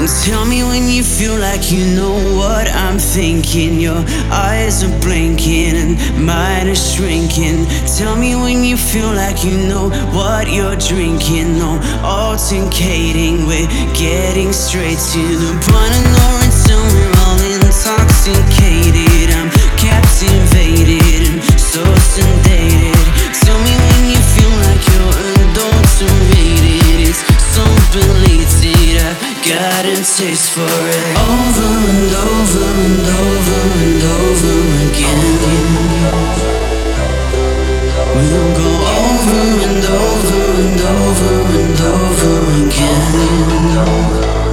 Tell me when you feel like you know what I'm thinking. Your eyes are blinking and mine are shrinking. Tell me when you feel like you know what you're drinking. No altercating, we're getting straight to the point of no return. We're all intoxicated, I'm captivated and so sedated. Tell me when you feel like you're adulterated. It's so belated, I've got a taste for it. Over and over and over and over again. We'll go over and over and over and over again.